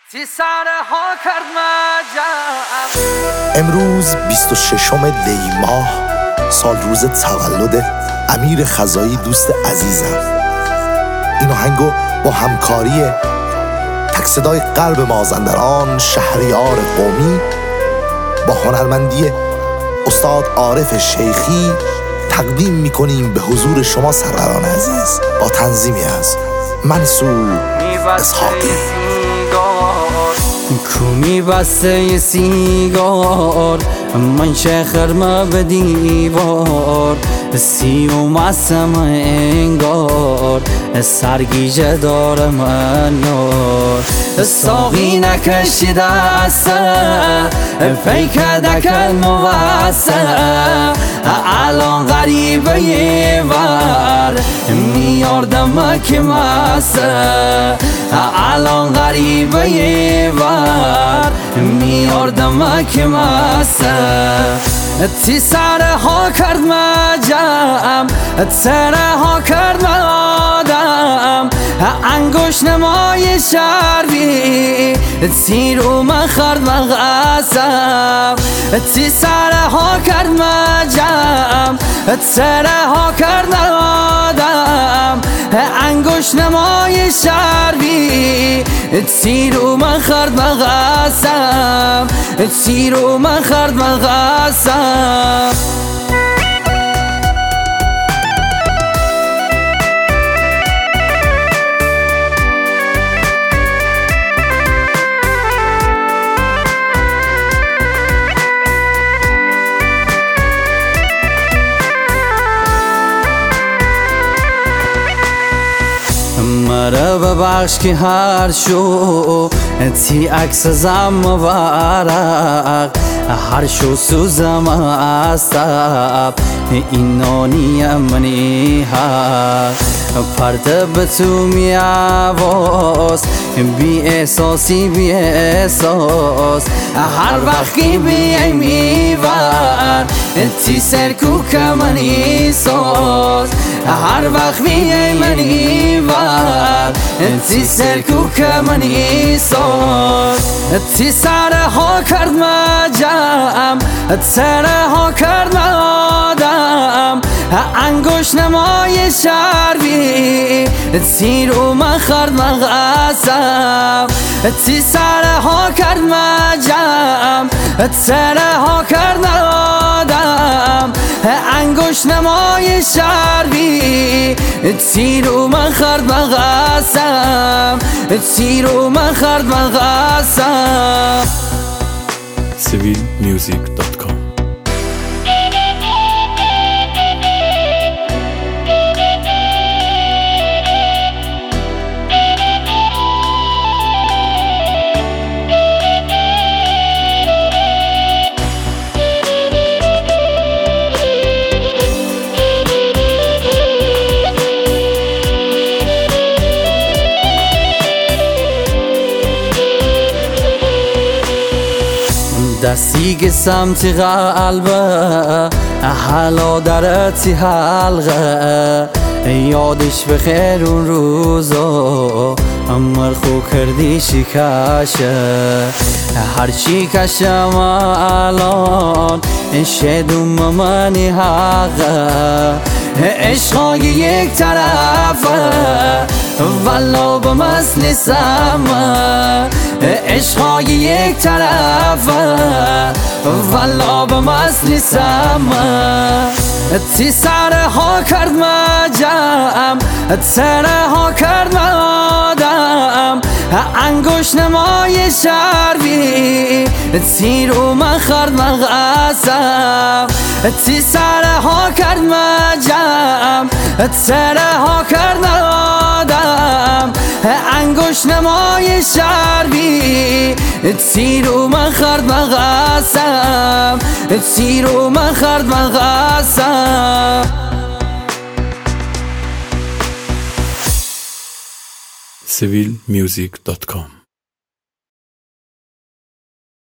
امروز 26 دی ماه سال روز تولد امیر خزایی دوست عزیزم. این آهنگو با همکاری تک صدای قلب مازندران شهریار قومی با هنرمندی استاد عارف شیخی تقدیم میکنیم به حضور شما سروران عزیز با تنظیمی از منصور اسحاقی. کومی بسته سیگار من خرمه به دیوار سیوم اسم انگار سرگیجه داره من یار ساقی نکشیده است پیک دکل موسع الان غریبه یه ور میاردم که مسته الان غریبه یه ور میاردم که مسته تی سره ها کرد مجم سره ها کرد آدم انگوش نمای شروی تی رو من خرد مغصب تی سره ها کرد مجم سره ها کرد آدم انگوش نمای شروی تی رو من خرد مغصب تی رو من خرد مغصب. مرا ببخش که هر شو تی عکس زم ورق هر شو سوزم استب این نانی منی ها پرده به تو می آواز بی احساسی بی احساس هر وقتی بیای میور تی سرکو که منی ساز هر وقت بیای منی ور تی سرکو که منی ساز تی سره ها کرد مجم سره ها کرد آدم انگوش نمای شروی تی رو من خرد مغصب تی سره ها کرد مجم سره ها کرد آدم انگوش نمای شروی تی رو من خرد مغصب تی رو من خرد مغصب. civilmusic.com دستی که سمت قلبه حالا درتی حلقه یادش بخیر اون روزا مرخو کردی شکشه هرچی کشم الان شدوم منی حقه عشقای یک طرفه والا به مسل سمه عشقای یک طرفه والا به مسل سمه تی سره ها کرد مجم سره ها کرد آدم انگوش نمای شروی تی رو من خرد مغصب تی سره ها کرد مجم سره ها کرد آدم انگوش نمای شروی تی رو من خرد مغصب تی رو من خرد مغصب. civilmusic.com